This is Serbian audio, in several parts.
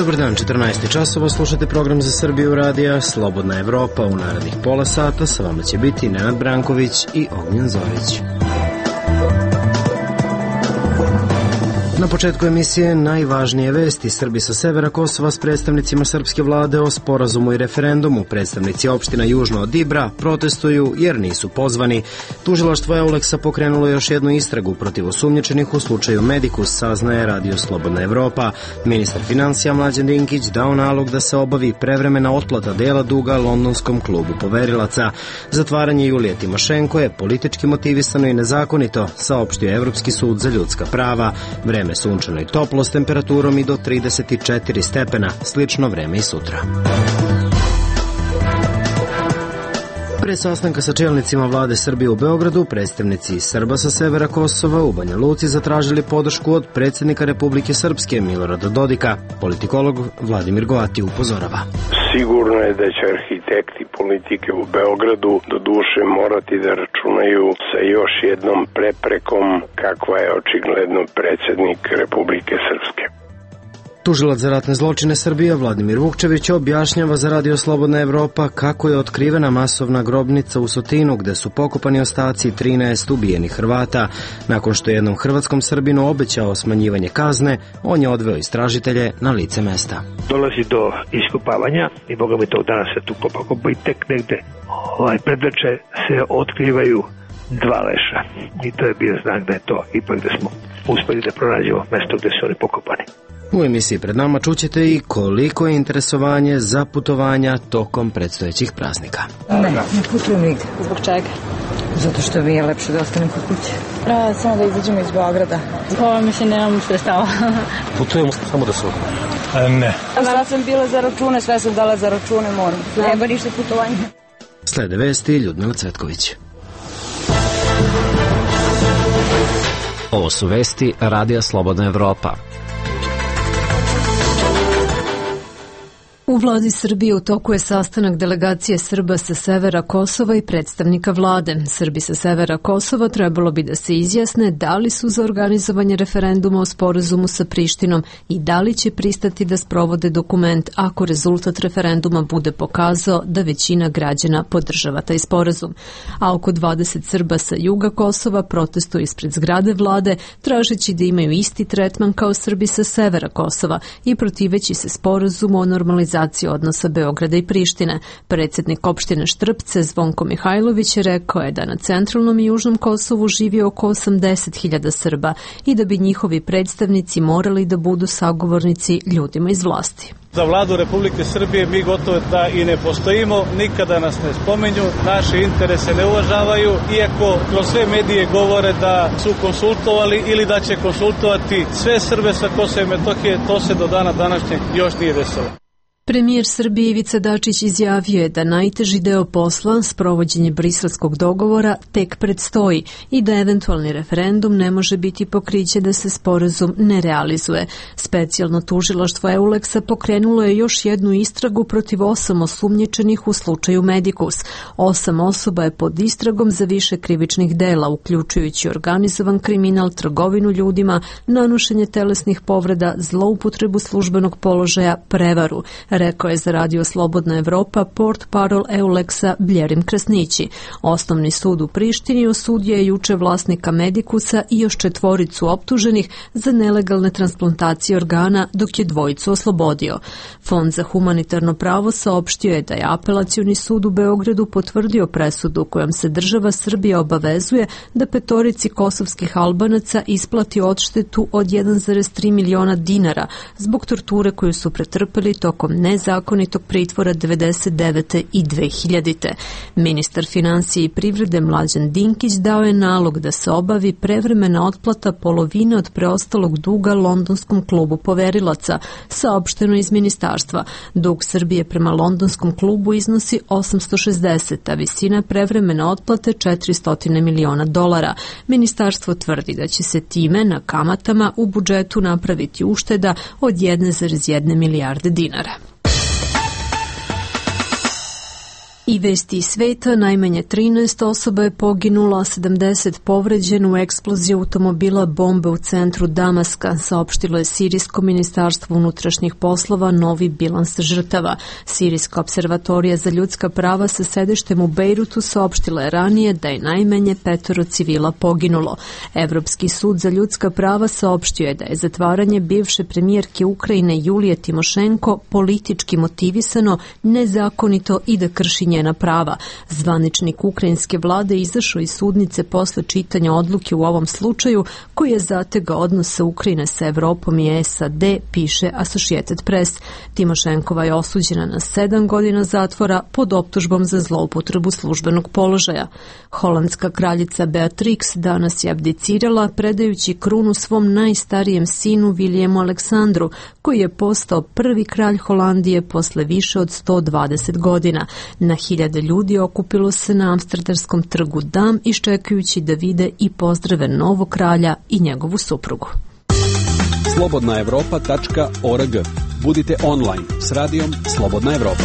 Dobar dan, 14 časova, slušate program za Srbiju radija Slobodna Evropa. U narednih pola sata sa vama će biti Nenad Branković i Ognjen Zorić. Na početku emisije najvažnije vesti. Srbi sa severa Kosova s predstavnicima srpske vlade o sporazumu i referendumu. Predstavnici opština južno od Ibra protestuju jer nisu pozvani. Tužilaštvo Euleksa pokrenulo još jednu istragu protiv osumnjičenih u slučaju Medikus, saznaje Radio Slobodna Evropa. Ministar finansija Mlađan Dinkić dao nalog da se obavi prevremena otplata dela duga londonskom klubu poverilaca. Zatvaranje Julije Timošenko je politički motivisano i nezakonito, saopštio Evropski sud za ljudska prava. Vreme sunčano i toplo s temperaturom i do 34 stepena, slično vreme i sutra. Pre sastanka sa čelnicima vlade Srbije u Beogradu, predstavnici Srba sa severa Kosova u Banja Luci zatražili podršku od predsjednika Republike Srpske Milorada Dodika. Politikolog Vladimir Goati upozorava. Sigurno je da će arhitekti politike u Beogradu do duše morati da računaju sa još jednom preprekom kakva je očigledno predsjednik Republike Srpske. Tužilac za ratne zločine Srbije Vladimir Vukčević objašnjava za Radio Slobodna Evropa kako je otkrivena masovna grobnica u Sotinu gde su pokopani ostaci 13 ubijenih Hrvata. Nakon što je jednom hrvatskom Srbinu obećao smanjivanje kazne, on je odveo istražitelje na lice mesta. Dolazi do iskopavanja i boga mi tog dana se tu pokopa i tek negde predveče se otkrivaju dva leša. I to je bio znak da je to ipak da smo uspeli da pronađemo mesto gde su oni pokopani. U emisiji pred nama čućete i koliko je interesovanje za putovanja tokom predstojećih praznika. Ne putujem nigde. Zbog čega? Zato što mi je lepše da ostanem kod kuće. Samo da izađemo iz Beograda. Mislim, nemam sredstava. Putujemo samo da se odmah. Ne. Sad sam bila za račune, sve sam dala za račune, moram. Nema ništa putovanja. Slede vesti Ljudmila Cvetković. Ovo su vesti Radija Slobodna Evropa. U vladi Srbije u toku je sastanak delegacije Srba sa severa Kosova i predstavnika vlade. Srbi sa severa Kosova trebalo bi da se izjasne da li su za organizovanje referenduma o sporazumu sa Prištinom i da li će pristati da sprovode dokument ako rezultat referenduma bude pokazao da većina građana podržava taj sporazum. A oko 20 Srba sa juga Kosova protestuju ispred zgrade vlade tražeći da imaju isti tretman kao Srbi sa severa Kosova i protiveći se sporazumu o normalizaciji odnosa Beograda i Prištine. Predsjednik opštine Štrpce Zvonko Mihajlović rekao je da na centralnom i južnom Kosovu živi oko 80.000 Srba i da bi njihovi predstavnici morali da budu sagovornici ljudima iz vlasti. Za vladu Republike Srbije mi gotovo da i ne postojimo, nikada nas ne spomenju, naše interese ne uvažavaju, iako kroz sve medije govore da su konsultovali ili da će konsultovati sve Srbe sa Kosova i Metohije, to se do dana današnjeg još nije desilo. Premijer Srbije Ivica Dačić izjavio je da najteži deo posla, sprovođenje briselskog dogovora, tek predstoji i da eventualni referendum ne može biti pokriće da se sporazum ne realizuje. Specijalno tužilaštvo Euleksa pokrenulo je još jednu istragu protiv 8 osumnjičenih u slučaju Medikus. 8 osoba je pod istragom za više krivičnih dela, uključujući organizovan kriminal, trgovinu ljudima, nanošenje telesnih povreda, zloupotrebu službenog položaja, prevaru, rekao je za Radio Slobodna Evropa portparol Euleksa Bljerim Krasnići. Osnovni sud u Prištini osudio je juče vlasnika Medikusa i još 4 optuženih za nelegalne transplantacije organa, dok je 2 oslobodio. Fond za humanitarno pravo saopštio je da je Apelacioni sud u Beogradu potvrdio presudu kojom se država Srbija obavezuje da 5 kosovskih Albanaca isplati odštetu od 1,3 miliona dinara zbog torture koju su pretrpeli tokom nezakonitog pritvora 1999. i 2000. Ministar financije i privrede Mlađan Dinkić dao je nalog da se obavi prevremena otplata polovine od preostalog duga londonskom klubu poverilaca, saopšteno iz ministarstva. Dug Srbije prema londonskom klubu iznosi 860, a visina prevremene otplate $400 miliona. Ministarstvo tvrdi da će se time na kamatama u budžetu napraviti ušteda od 1,1 milijarde dinara. I vesti iz sveta, najmanje 13 osoba je poginulo, a 70 povređeno u eksploziji automobila bombe u centru Damaska, saopštilo je Sirijsko ministarstvo unutrašnjih poslova novi bilans žrtava. Sirijska observatorija za ljudska prava sa sedištem u Bejrutu saopštila je ranije da je najmanje 5 civila poginulo. Evropski sud za ljudska prava saopštio je da je zatvaranje bivše premijerke Ukrajine Julije Timošenko politički motivisano, nezakonito i da krši njena prava. Zvaničnik ukrajinske vlade izašao iz sudnice posle čitanja odluke u ovom slučaju, koji je zategao odnose Ukrajine sa Evropom i SAD, piše Associated Press. Timošenkova je osuđena na 7 godina zatvora pod optužbom za zloupotrebu službenog položaja. Holandska kraljica Beatrix danas je abdicirala, predajući krunu svom najstarijem sinu Vilijemu Aleksandru, koji je postao prvi kralj Holandije posle više od 120 godina. Na hiljade ljudi okupilo se na amsterdamskom trgu Dam, iščekujući da vide i pozdrave novog kralja i njegovu suprugu. slobodnaevropa.org. Budite online s radijom Slobodna Evropa.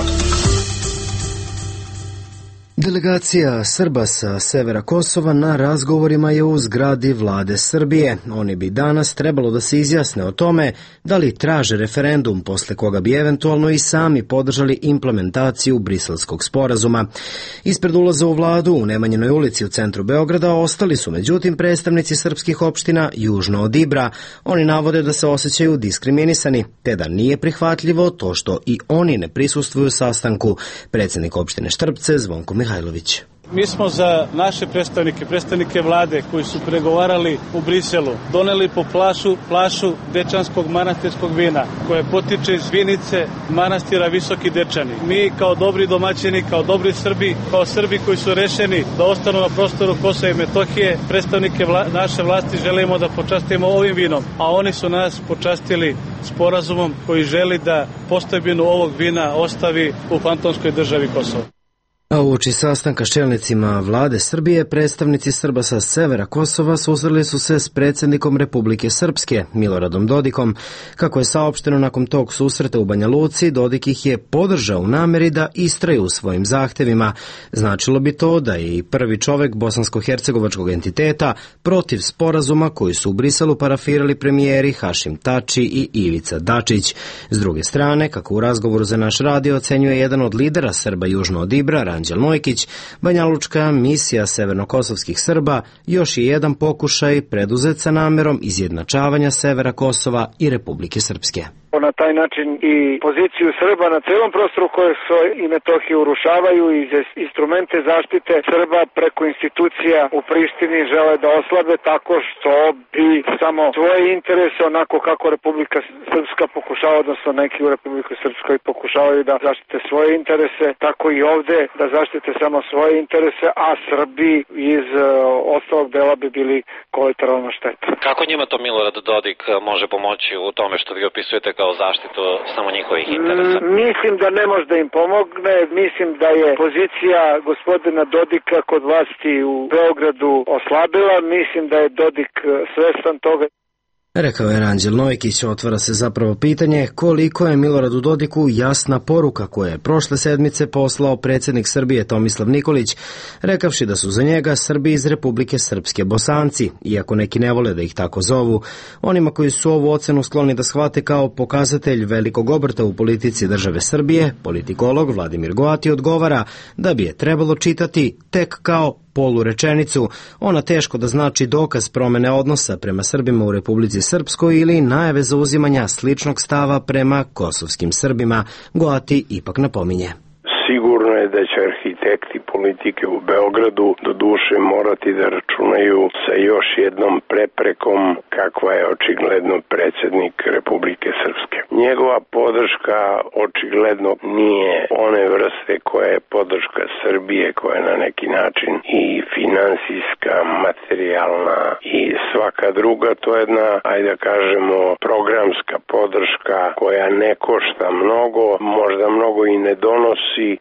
Delegacija Srba sa severa Kosova na razgovorima je u zgradi vlade Srbije. Oni bi danas trebalo da se izjasne o tome da li traže referendum posle koga bi eventualno i sami podržali implementaciju Briselskog sporazuma. Ispred ulaza u vladu u Nemanjinoj ulici u centru Beograda ostali su međutim predstavnici srpskih opština južno od Ibra. Oni navode da se osjećaju diskriminisani, te da nije prihvatljivo to što i oni ne prisustvuju sastanku. Predsjednik opštine Štrpce Zvonko Mihajlović. Mi smo za naše predstavnike vlade koji su pregovarali u Briselu, doneli po plašu dečanskog manastirskog vina, koje potiče iz vinice manastira Visoki Dečani. Mi kao dobri domaćini, kao dobri Srbi, kao Srbi koji su rešeni da ostanu na prostoru Kosova i Metohije, predstavnike naše vlasti želimo da počastimo ovim vinom, a oni su nas počastili sporazumom koji želi da postojbinu ovog vina ostavi u fantomskoj državi Kosovo. A uoči sastanka s čelnicima vlade Srbije, predstavnici Srba sa severa Kosova susreli su se s predsjednikom Republike Srpske, Miloradom Dodikom. Kako je saopšteno nakon tog susreta u Banja Luci, Dodik ih je podržao u nameri da istraju u svojim zahtevima. Značilo bi to da je i prvi čovek bosansko-hercegovačkog entiteta protiv sporazuma koji su u Briselu parafirali premijeri Hašim Tači i Ivica Dačić. S druge strane, kako u razgovoru za naš radio ocenjuje jedan od lidera Srba južno od Ibra, Anđel Nojkić, banjalučka misija severnokosovskih Srba još je jedan pokušaj preduzet sa namerom izjednačavanja severa Kosova i Republike Srpske. Na taj način i poziciju Srba na celom prostoru koje su i Metohije urušavaju i instrumente zaštite Srba preko institucija u Prištini žele da oslabe tako što bi samo svoje interese, onako kako Republika Srpska pokušava, odnosno neki u Republiku Srpskoj pokušavaju da zaštite svoje interese, tako i ovde da zaštite samo svoje interese, a Srbi iz ostalog dela bi bili kolateralna šteta. Kako njima to Milorad Dodik može pomoći u tome što vi opisujete kao zaštitu samo njihovih interesa? Mislim da ne može da im pomogne. Mislim da je pozicija gospodina Dodika kod vlasti u Beogradu oslabila. Mislim da je Dodik svestan toga. Rekao je Anđel Nojkić. Otvara se zapravo pitanje koliko je Miloradu Dodiku jasna poruka koja je prošle sedmice poslao predsjednik Srbije Tomislav Nikolić, rekavši da su za njega Srbi iz Republike Srpske Bosanci, iako neki ne vole da ih tako zovu. Onima koji su ovu ocenu skloni da shvate kao pokazatelj velikog obrta u politici države Srbije, politikolog Vladimir Goati odgovara da bi je trebalo čitati tek kao polurečenicu, ona teško da znači dokaz promene odnosa prema Srbima u Republici Srpskoj ili najave zauzimanja sličnog stava prema kosovskim Srbima, Goati ipak napominje. Sigurno je da će arhitekti politike u Beogradu do duše morati da računaju sa još jednom preprekom kakva je očigledno predsjednik Republike Srpske. Njegova podrška očigledno nije one vrste koja je podrška Srbije, koja je na neki način i finansijska, materijalna i svaka druga. To je jedna, ajde da kažemo, programska podrška koja ne košta mnogo, možda mnogo i ne donosi, ali eto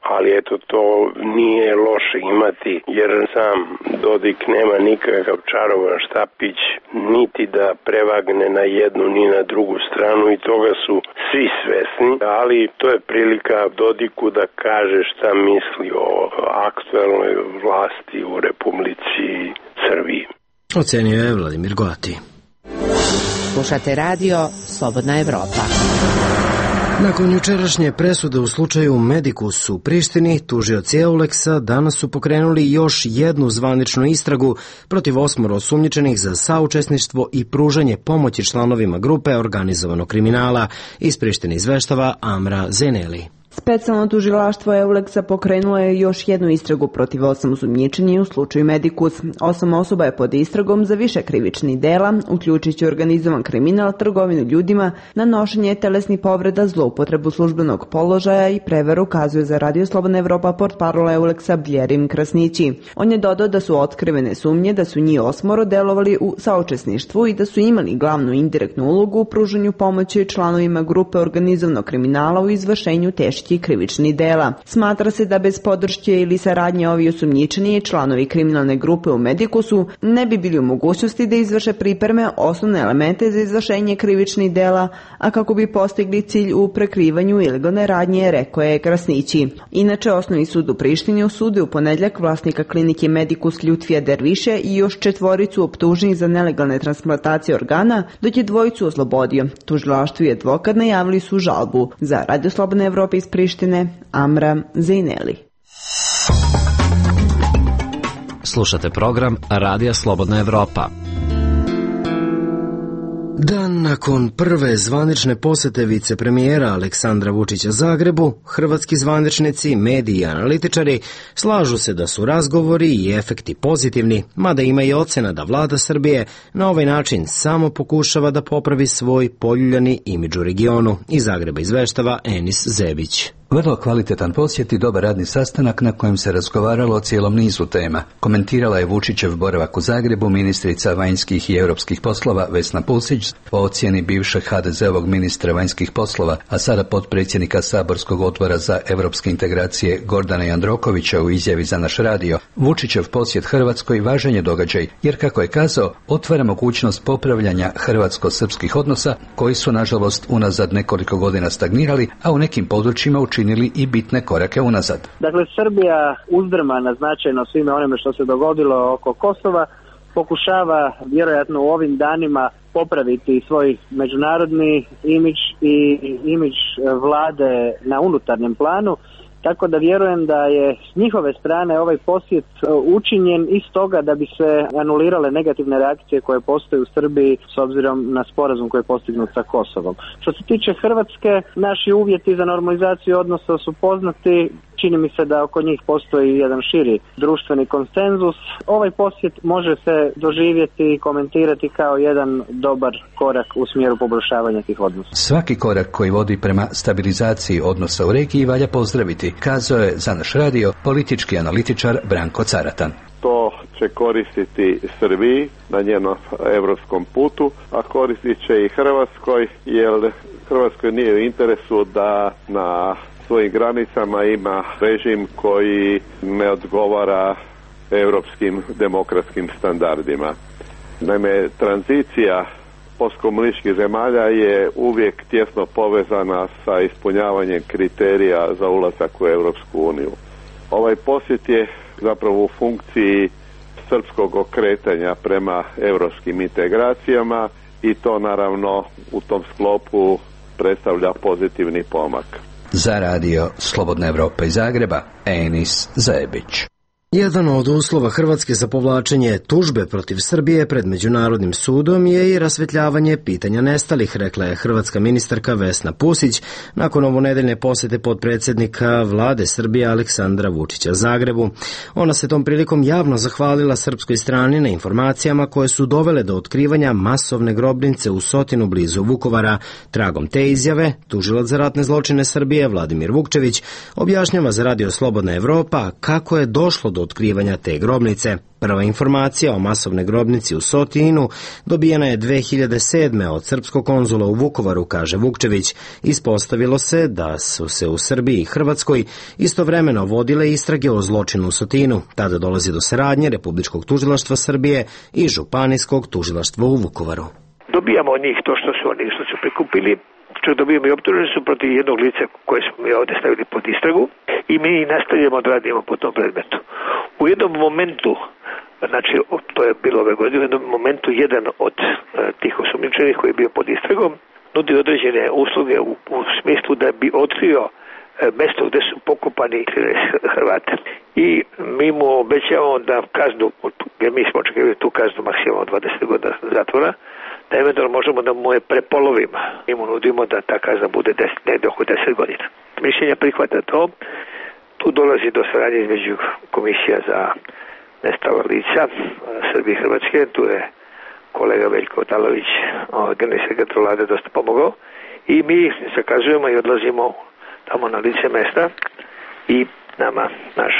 eto to nije loše imati, jer sam Dodik nema nikakav čarovan štapić, niti da prevagne na jednu ni na drugu stranu i toga su svi svesni, ali to je prilika Dodiku da kaže šta misli o aktuelnoj vlasti u Republici Srbiji. Ocenio je Vladimir Goati. Slušate radio Slobodna Evropa. Nakon jučerašnje presude u slučaju Medikus u Prištini, tužioci Euleksa danas su pokrenuli još jednu zvaničnu istragu protiv 8 osumnjičenih za saučesništvo i pružanje pomoći članovima grupe organizovanog kriminala. Iz Prištine izveštava Amra Zeneli. Specijalno tužilaštvo Euleksa pokrenulo je još jednu istragu protiv 8 osumnjičenih u slučaju Medikus. 8 osoba je pod istragom za više krivičnih dela, uključujući organizovan kriminal, trgovinu ljudima, nanošenje telesnih povreda, zloupotrebu službenog položaja i prevaru, kazuje za Radio Slobodna Evropa portparol Euleksa Bljerim Krasnići. On je dodao da su otkrivene sumnje da su njih 8 delovali u saučesništvu i da su imali glavnu indirektnu ulogu u pružanju pomoći članovima grupe organizovanog kriminala u izvršenju teških krivičnih dela. Smatra se da bez podrške ili saradnje ovi osumnjičeni i članovi kriminalne grupe u Medikusu ne bi bili u mogućnosti da izvrše pripreme osnovne elemente za izvršenje krivičnih dela, a kako bi postigli cilj u prekrivanju ilegalne radnje, rekao je Krasnići. Inače, Osnovni sud u Prištini osudio u ponedjeljak vlasnika klinike Medikus Ljutvija Derviše i još 4 optuženih za nelegalne transplantacije organa, dok je 2 oslobodio. Tužilaštvo i advokat najavili su žalbu. Za Radio Slobodna Evropa iz Prištine, Amra Zeneli. Slušate program Radija Slobodna Evropa. Dan nakon prve zvanične posete vicepremijera Aleksandra Vučića Zagrebu, hrvatski zvaničnici, mediji i analitičari slažu se da su razgovori i efekti pozitivni, mada ima i ocena da vlada Srbije na ovaj način samo pokušava da popravi svoj poljuljani imidž u regionu. Iz Zagreba izveštava Enis Zebić. Vrlo kvalitetan posjet i dobar radni sastanak na kojem se razgovaralo o cijelom nizu tema. Komentirala je Vučićev boravak u Zagrebu ministrica vanjskih i europskih poslova Vesna Pusić po ocjeni bivšeg HDZ-ovog ministra vanjskih poslova, a sada potpredsjednika Saborskog odbora za europske integracije Gordana Jandrokovića u izjavi za naš radio. Vučićev posjet Hrvatskoj važan je događaj, jer kako je kazao, otvara mogućnost popravljanja hrvatsko-srpskih odnosa koji su nažalost unazad nekoliko godina stagnirali, a u nekim područjima učinili i bitne korake unazad. Dakle, Srbija uzdrmana značajno svime onime što se dogodilo oko Kosova, pokušava vjerojatno u ovim danima popraviti svoj međunarodni imidž i imidž vlade na unutarnjem planu, tako da vjerujem da je s njihove strane ovaj posjet učinjen iz toga da bi se anulirale negativne reakcije koje postoje u Srbiji s obzirom na sporazum koji je postignut sa Kosovom. Što se tiče Hrvatske, naši uvjeti za normalizaciju odnosa su poznati. Čini mi se da oko njih postoji jedan širi društveni konsenzus. Ovaj posjet može se doživjeti i komentirati kao jedan dobar korak u smjeru poboljšavanja tih odnosa. Svaki korak koji vodi prema stabilizaciji odnosa u regiji valja pozdraviti, kazao je za naš radio politički analitičar Branko Caratan. To će koristiti Srbiji na njenom evropskom putu, a koristit će i Hrvatskoj, jer Hrvatskoj nije u interesu da na svojim granicama ima režim koji ne odgovara europskim demokratskim standardima. Naime, tranzicija postkomunističkih zemalja je uvijek tjesno povezana sa ispunjavanjem kriterija za ulazak u Europsku uniju. Ovaj posjet je zapravo u funkciji srpskog okretanja prema europskim integracijama i to naravno u tom sklopu predstavlja pozitivni pomak. Za radio Slobodna Evropa iz Zagreba, Enis Zebić. Jedan od uslova Hrvatske za povlačenje tužbe protiv Srbije pred Međunarodnim sudom je i rasvetljavanje pitanja nestalih, rekla je hrvatska ministarka Vesna Pusić nakon ovonedeljne posjete potpredsjednika vlade Srbije Aleksandra Vučića Zagrebu. Ona se tom prilikom javno zahvalila srpskoj strani na informacijama koje su dovele do otkrivanja masovne grobnice u Sotinu blizu Vukovara. Tragom te izjave, tužilac za ratne zločine Srbije Vladimir Vukčević objašnjava za radio Slobodna Evropa kako je došlo do do otkrivanja te grobnice. Prva informacija o masovnoj grobnici u Sotinu dobijena je 2007. od srpskog konzula u Vukovaru, kaže Vukčević. Ispostavilo se da su se u Srbiji i Hrvatskoj istovremeno vodile istrage o zločinu u Sotinu. Tada dolazi do saradnje Republičkog tužilaštva Srbije i Županijskog tužilaštva u Vukovaru. Dobijamo od njih to što su prikupili, čak dobijamo i optuženi su protiv jednog lica koje smo mi ovde stavili pod istragu i mi nastavljamo da radimo po tom predmetu. U jednom momentu, znači to je bilo ove godine, u jednom momentu jedan od tih osumnjičenih koji je bio pod istragom nudi određene usluge u smislu da bi otkrio mesto gde su pokopani Hrvate. I mi mu obećavamo da kaznu, jer mi smo očekivali tu kaznu maksimalno 20 godina zatvora, da eventualno možemo da mu je prepolovimo. Mi mu nudimo da ta kazna bude negde oko 10 godina. Mišljenja prihvata to. Tu dolazi do saradnje između komisija za nestala lica Srbije i Hrvatske. Tu je kolega Veljko Talović, generalni sekretar vlade, dosta pomogao. I mi zakazujemo i odlazimo tamo na lice mesta i nama naš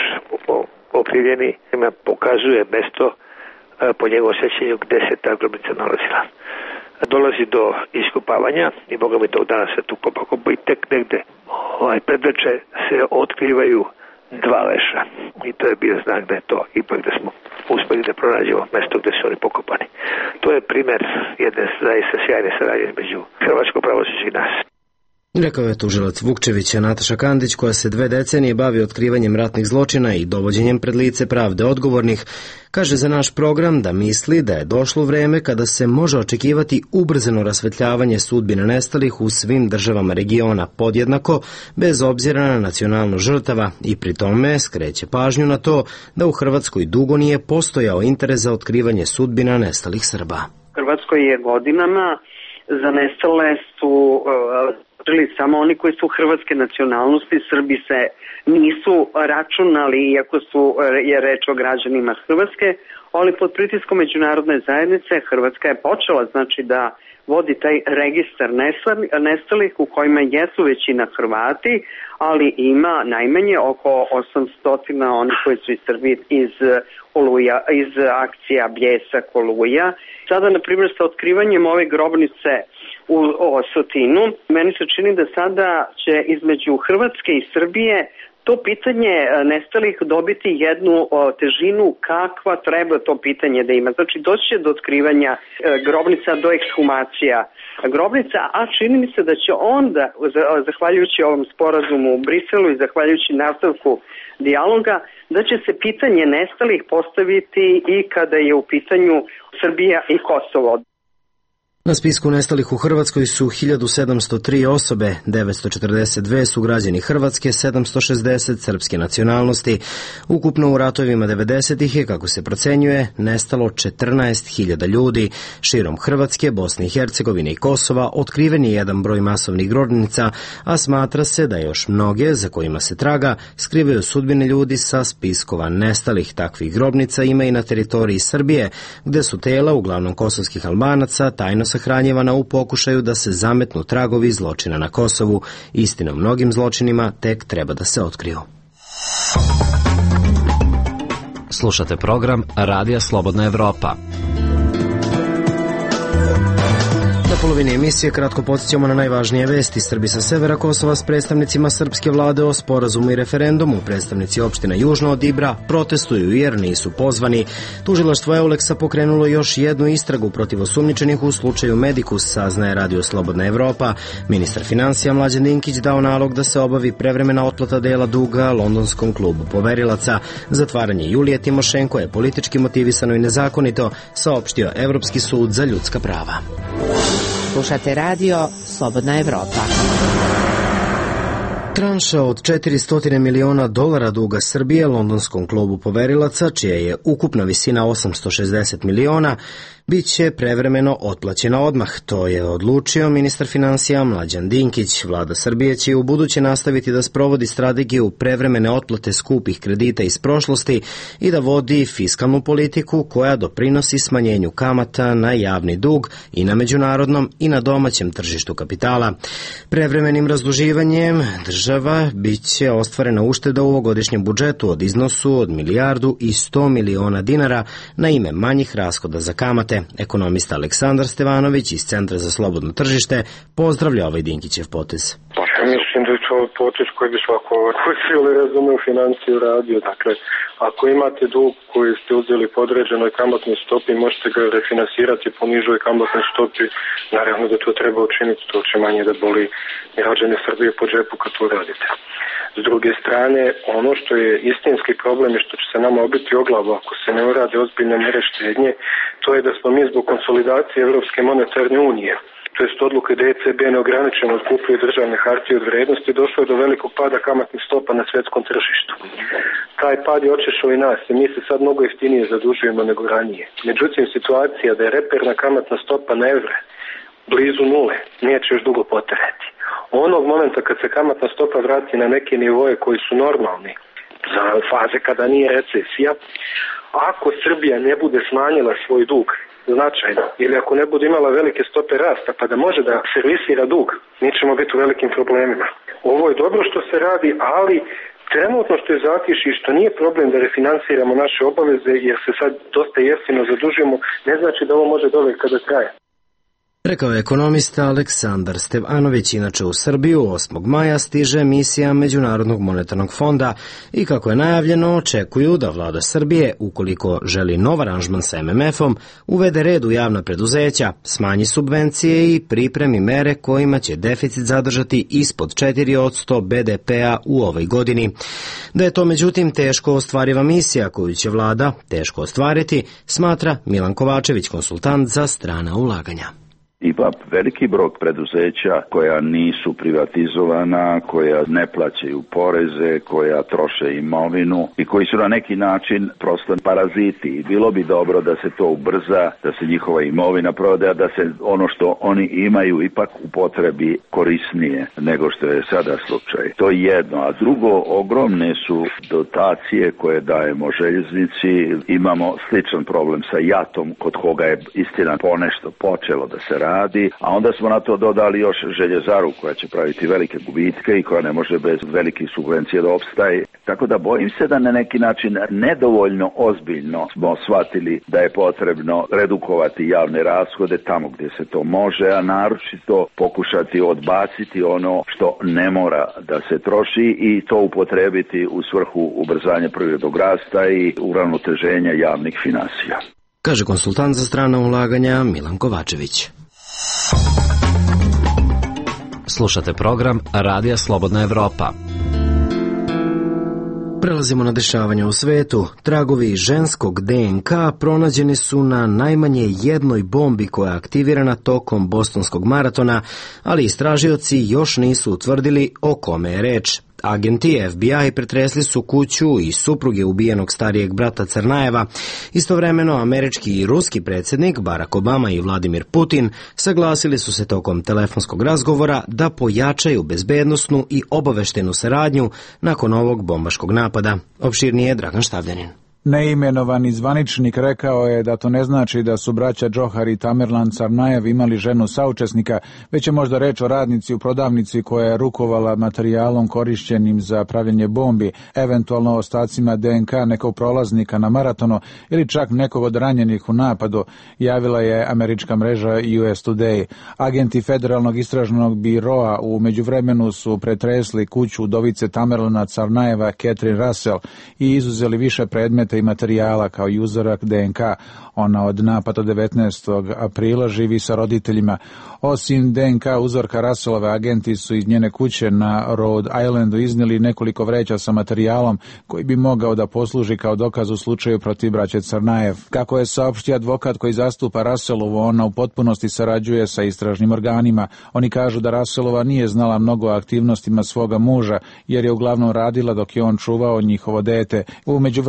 okrivljeni pokazuje mesto po njegovom sećanju gde se ta grobnica nalazila. Dolazi do iskopavanja i Boga mi tog dana se tu kopa i tek negde predveče se otkrivaju dva leša. I to je bio znak da je to ipak da smo uspeli da pronađemo mesto gde su oni pokopani. To je primer jedne zaista sjajne saradnje između hrvatskog pravosuđa i nas. Rekao je tužilac Vukčevića. Nataša Kandić, koja se 2 decenije bavi otkrivanjem ratnih zločina i dovođenjem pred lice pravde odgovornih, kaže za naš program da misli da je došlo vreme kada se može očekivati ubrzano rasvetljavanje sudbina nestalih u svim državama regiona podjednako, bez obzira na nacionalnu žrtava, i pri tome skreće pažnju na to da u Hrvatskoj dugo nije postojao interes za otkrivanje sudbina nestalih Srba. Hrvatskoj je godinama za nestale su samo oni koji su hrvatske nacionalnosti. Srbi se nisu računali, iako je reč o građanima Hrvatske, ali pod pritiskom međunarodne zajednice Hrvatska je počela da vodi taj registar nestalih u kojima jesu većina Hrvati, ali ima najmanje oko 800 oni koji su iz Srbije iz akcija Bljesak, Oluja. Sada, na primjer, sa otkrivanjem ove grobnice u Sotinu, meni se čini da sada će između Hrvatske i Srbije to pitanje nestalih dobiti jednu težinu kakva treba to pitanje da ima. Znači, doći će do otkrivanja grobnica, do ekshumacija grobnica, a čini mi se da će onda, zahvaljujući ovom sporazumu u Briselu i zahvaljujući nastavku dijaloga, da će se pitanje nestalih postaviti i kada je u pitanju Srbija i Kosovo. Na spisku nestalih u Hrvatskoj su 1703 osobe, 942 su građani Hrvatske, 760 srpske nacionalnosti. Ukupno u ratovima 90-ih je, kako se procenjuje, nestalo 14.000 ljudi. Širom Hrvatske, Bosne i Hercegovine i Kosova otkriven je jedan broj masovnih grobnica, a smatra se da još mnoge, za kojima se traga, skrivaju sudbine ljudi sa spiskova nestalih. Takvih grobnica ima i na teritoriji Srbije, gde su tela, uglavnom kosovskih Albanaca, tajno sahranjivana u pokušaju da se zametnu tragovi zločina na Kosovu. Istina, mnogim zločinima tek treba da se otkriju. Slušate program Radija Slobodna Evropa. Na polovini emisije kratko podsjećamo na najvažnije vesti. Srbi sa severa Kosova s predstavnicima srpske vlade o sporazumu i referendumu. Predstavnici opština južno od Ibra protestuju jer nisu pozvani. Tužilaštvo Euleksa pokrenulo još jednu istragu protiv osumnjičenih u slučaju Medikus, saznaje Radio Slobodna Evropa. Ministar finansija Mlađan Dinkić dao nalog da se obavi prevremena otplata dela duga londonskom klubu poverilaca. Zatvaranje Julije Timošenko je politički motivisano i nezakonito, saopštio Evropski sud za ljudska prava. Slušate radio Slobodna Evropa. Tranša od $400 miliona duga Srbije londonskom klubu poverilaca, čija je ukupna visina 860 miliona, biće prevremeno otplaćena odmah. To je odlučio ministar financija Mlađan Dinkić. Vlada Srbije će u buduće nastaviti da sprovodi strategiju prevremene otplate skupih kredita iz prošlosti i da vodi fiskalnu politiku koja doprinosi smanjenju kamata na javni dug i na međunarodnom i na domaćem tržištu kapitala. Prevremenim razduživanjem država biće ostvarena ušteda u ovogodišnjem budžetu od iznosu od 1.100 miliona dinara na ime manjih rashoda za kamate. Ekonomista Aleksandar Stevanović iz Centra za slobodno tržište pozdravlja ovaj Dinkićev potez. Mislim da je to potez koji bi svako koji se razume u financiju radio. Dakle, ako imate dug koji ste uzeli po određenoj kamatnoj stopi, možete ga refinansirati po nižoj kamatnoj stopi. Naravno da to treba učiniti, to će manje da boli građane Srbije po džepu kad to radite. S druge strane, ono što je istinski problem je što će se nama obiti o glavu ako se ne urade ozbiljne mere štednje, to je da smo mi zbog konsolidacije Evropske monetarne unije, to jest odluke da ECB neograničeno otkupljuje državne hartije od vrednosti, došlo je do velikog pada kamatnih stopa na svjetskom tržištu. Taj pad je očešao i nas i mi se sad mnogo jeftinije zadužujemo nego ranije. Međutim, situacija da je reperna kamatna stopa na evre blizu nule neće još dugo potrajati. Onog momenta kad se kamatna stopa vrati na neke nivoje koji su normalni za faze kada nije recesija, ako Srbija ne bude smanjila svoj dug značajno ili ako ne bude imala velike stope rasta pa da može da servisira dug, mi ćemo biti u velikim problemima. Ovo je dobro što se radi, ali trenutno što je zatiši i što nije problem da refinansiramo naše obaveze jer se sad dosta jeftino zadužujemo, ne znači da ovo može dovek kada traje. Rekao je ekonomista Aleksandar Stevanović. Inače u Srbiju 8. maja stiže misija Međunarodnog monetarnog fonda i kako je najavljeno očekuju da vlada Srbije, ukoliko želi nov aranžman sa MMF-om, uvede red u javna preduzeća, smanji subvencije i pripremi mere kojima će deficit zadržati ispod 4% BDP-a u ovoj godini. Da je to međutim teško ostvariva misija koju će vlada teško ostvariti, smatra Milan Kovačević, konsultant za strana ulaganja. Ima veliki broj preduzeća koja nisu privatizovana, koja ne plaćaju poreze, koja troše imovinu i koji su na neki način prosto paraziti. I bilo bi dobro da se to ubrza, da se njihova imovina prodaje, da se ono što oni imaju ipak upotrebi korisnije nego što je sada slučaj. To je jedno. A drugo, ogromne su dotacije koje dajemo željeznici. Imamo sličan problem sa JAT-om kod koga je istina ponešto počelo da se radi, a onda smo na to dodali još željezaru koja će praviti velike gubitke i koja ne može bez velikih subvencija da opstaje. Tako da bojim se da na neki način nedovoljno ozbiljno smo shvatili da je potrebno redukovati javne rashode tamo gdje se to može, a naročito pokušati odbaciti ono što ne mora da se troši i to upotrebiti u svrhu ubrzanja privrednog rasta i uravnoteženja javnih finansija. Kaže konsultant za strana ulaganja Milan Kovačević. Slušate program Radija Slobodna Evropa. Prelazimo na dešavanja u svetu. Tragovi ženskog DNK pronađeni su na najmanje jednoj bombi koja je aktivirana tokom bostonskog maratona, ali istražioci još nisu utvrdili o kome je reč. Agenti FBI pretresli su kuću i supruge ubijenog starijeg brata Crnajeva. Istovremeno, američki i ruski predsjednik Barack Obama i Vladimir Putin saglasili su se tokom telefonskog razgovora da pojačaju bezbednosnu i obaveštenu saradnju nakon ovog bombaškog napada. Opširnije Dragan Štavljanin. Neimenovani zvaničnik rekao je da to ne znači da su braća Džohar i Tamerlan Carnajev imali ženu saučesnika, već je možda reč o radnici u prodavnici koja je rukovala materijalom korišćenim za pravljenje bombi, eventualno ostacima DNK nekog prolaznika na maratonu ili čak nekog od ranjenih u napadu, javila je američka mreža US Today. Agenti Federalnog istražnog biroa u međuvremenu su pretresli kuću udovice Tamerlana Carnajeva Catherine Russell i izuzeli više predmeta i materijala kao i uzorak DNK. Ona od napada 19. aprila živi sa roditeljima. Osim DNK uzorka Russellove, agenti su iz njene kuće na Rhode Islandu iznijeli nekoliko vreća sa materijalom koji bi mogao da posluži kao dokaz u slučaju protiv braće Crnajev. Kako je saopštio advokat koji zastupa Russellovu, ona u potpunosti sarađuje sa istražnim organima. Oni kažu da Russellova nije znala mnogo o aktivnostima svoga muža, jer je uglavnom radila dok je on čuvao njihovo dete. U međuvremenu je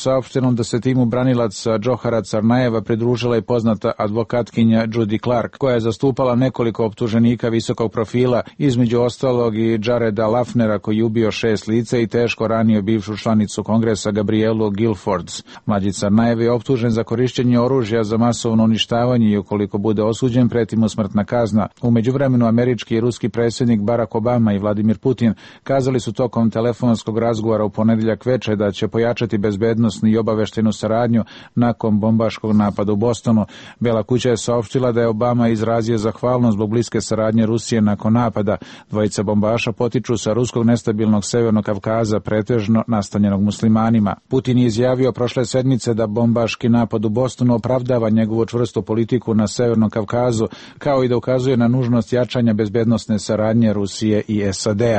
saopšteno da se timu branilaca Džohara Carnajeva pridružila i poznata advokatkinja Judy Clark, koja je zastupala nekoliko optuženika visokog profila, između ostalog i Jareda Lafnera, koji je ubio 6 lica i teško ranio bivšu članicu Kongresa Gabrielu Gilfords. Mlađi Carnajev je optužen za korišćenje oružja za masovno uništavanje i ukoliko bude osuđen preti mu smrtna kazna. U međuvremenu američki i ruski predsjednik Barack Obama i Vladimir Putin kazali su tokom telefonskog razgovora u ponedjeljak veče da će pojačati bezbednosnu i obaveštenu saradnju nakon bombaškog napada u Bostonu. Bela kuća je saopštila da je Obama izrazio zahvalnost zbog bliske saradnje Rusije nakon napada. Dvojica bombaša potiču sa ruskog nestabilnog Severnog Kavkaza, pretežno nastanjenog muslimanima. Putin je izjavio prošle sedmice da bombaški napad u Bostonu opravdava njegovu čvrstu politiku na Severnom Kavkazu, kao i da ukazuje na nužnost jačanja bezbednosne saradnje Rusije i SAD-a.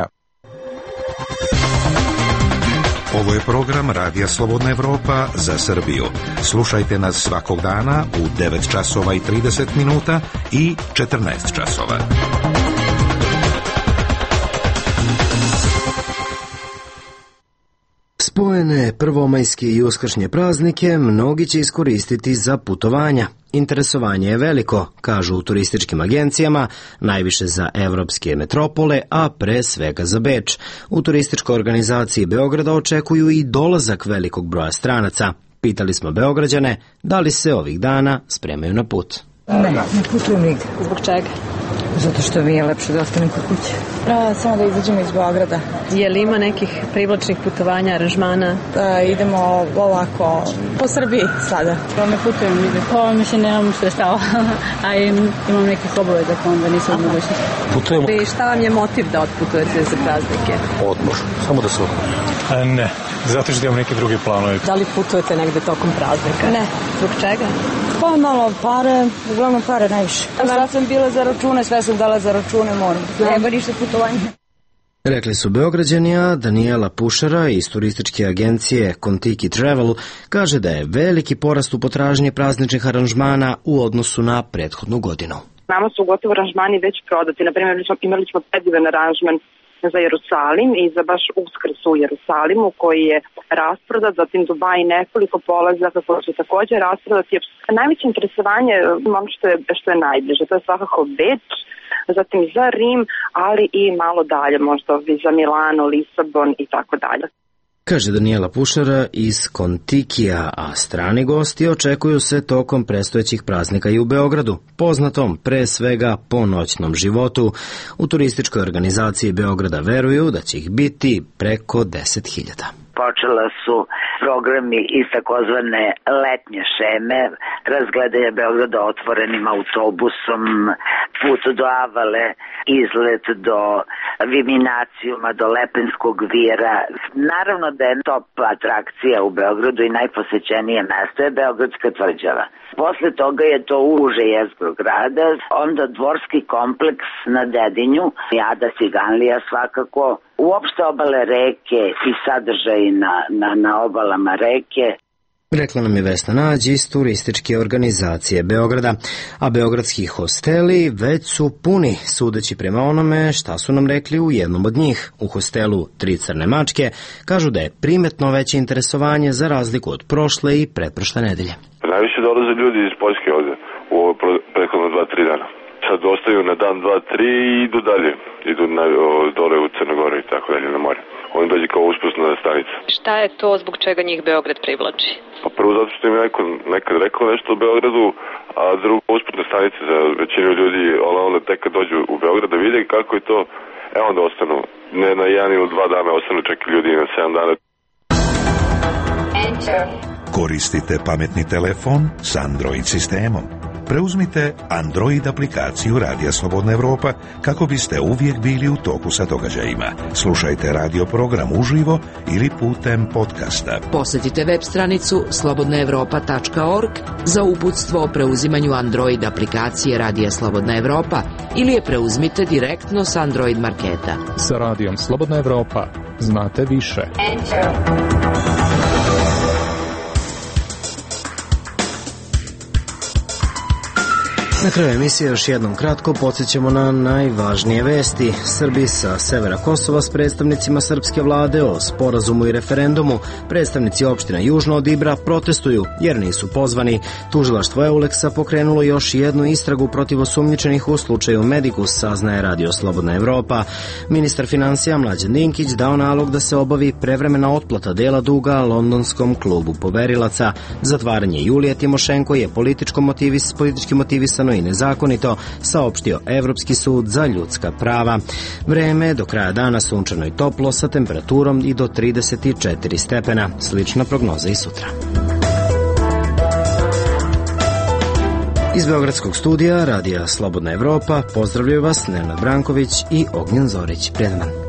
Ovo je program Radija Slobodna Evropa za Srbiju. Slušajte nas svakog dana u 9 časova i 30 minuta i 14 časova. Spojene prvomajske i uskršnje praznike mnogi će iskoristiti za putovanja. Interesovanje je veliko, kažu u turističkim agencijama, najviše za evropske metropole, a pre svega za Beč. U turističkoj organizaciji Beograda očekuju i dolazak velikog broja stranaca. Pitali smo Beograđane da li se ovih dana spremaju na put. Ne putujem nigde. Zbog čega? Zato što mi je lepše da ostanem kod kuće. Samo da izađemo iz Beograda. Je li ima nekih privlačnih putovanja, aranžmana? Da idemo ovako po Srbiji sada. Ne putujem nigde. Mislim, nemam sredstava, a imam nekih obaveza pa onda nisam mogućnosti. Putujemo. I šta vam je motiv da otputujete za praznike? Odmor. Samo da se odmor. Ne, zato što imam neke druge planove. Da li putujete negde tokom praznika? Ne. Zbog čega? Pa malo pare, uglavnom pare najviše. Sad sam bila za račune, sve sam dala za račune, moram. Nema ništa putovanja. Rekli su Beograđani, a Daniela Pušara iz turističke agencije Contiki Travel kaže da je veliki porast u potražnji prazničnih aranžmana u odnosu na prethodnu godinu. Nama su gotovo aranžmani već prodati. Naprimjer, imali smo predivan aranžman za Jerusalim i za baš Uskrs u Jerusalimu koji je rasprodat, zatim Dubaj nekoliko polazaka koji su također rasprodati. Najveće interesovanje ono što je najbliže, to je svakako Beč, zatim za Rim, ali i malo dalje, možda za Milano, Lisabon i tako dalje. Kaže Daniela Pušara iz Kontikija, a strani gosti očekuju se tokom predstojećih praznika i u Beogradu, poznatom pre svega po noćnom životu. U turističkoj organizaciji Beograda veruju da će ih biti preko 10.000. Počela su programi iz takozvane letnje šeme, razgledanje Beograda otvorenim autobusom, put do Avale, izlet do Viminacijuma, do Lepenskog vira. Naravno da je top atrakcija u Beogradu i najposećenije mesto je Beogradska tvrđava. Posle toga je to uže jezgro grada, onda dvorski kompleks na Dedinju, Jada Ciganlija svakako, uopšte obale reke i sadržaj na obalama reke. Rekla nam je Vesna Nađ iz turističke organizacije Beograda, a beogradski hosteli već su puni, sudeći prema onome šta su nam rekli u jednom od njih. U hostelu Tri crne mačke kažu da je primetno veće interesovanje za razliku od prošle i pretprošle nedelje. Najviše dolaze ljudi iz Poljske ovde u prethodno 2-3 dana. Sad ostaju na dan 2-3 i idu dalje. Idu dole u Crnogoru i tako dalje na more. Oni dođe kao uspusna stanica. Šta je to zbog čega njih Beograd privlači? Pa prvo zato što im je nekad rekao nešto o Beogradu, a drugo usputne stanice za većinu ljudi, onda tek kad dođu u Beograd da vide kako je to, onda ostanu. Ne na 1 ili 2 dana, ostanu čak i ljudi na 7 dana. Koristite pametni telefon s Android sistemom. Preuzmite Android aplikaciju Radija Slobodna Evropa kako biste uvijek bili u toku sa događajima. Slušajte radio program uživo ili putem podcasta. Posjetite web stranicu slobodnaevropa.org za uputstvo o preuzimanju Android aplikacije Radija Slobodna Evropa ili je preuzmite direktno s Android marketa. Sa Radijom Slobodna Evropa znate više. Na kraju emisije još jednom kratko podsjećamo na najvažnije vesti. Srbi sa severa Kosova s predstavnicima srpske vlade o sporazumu i referendumu. Predstavnici opština južno od Ibra protestuju jer nisu pozvani. Tužilaštvo Euleksa pokrenulo još jednu istragu protiv osumnjičenih u slučaju Medikus, saznaje Radio Slobodna Evropa. Ministar financija Mlađan Dinkić dao nalog da se obavi prevremena otplata dela duga londonskom klubu poverilaca. Zatvaranje Julije Timošenko je politički motivisano i nezakonito, saopštio Evropski sud za ljudska prava. Vreme do kraja dana sunčano i toplo sa temperaturom i do 34 stepena. Slična prognoza i sutra. Iz Beogradskog studija Radija Slobodna Evropa pozdravljaju vas Nenad Branković i Ognjen Zorić. Prijedan dan.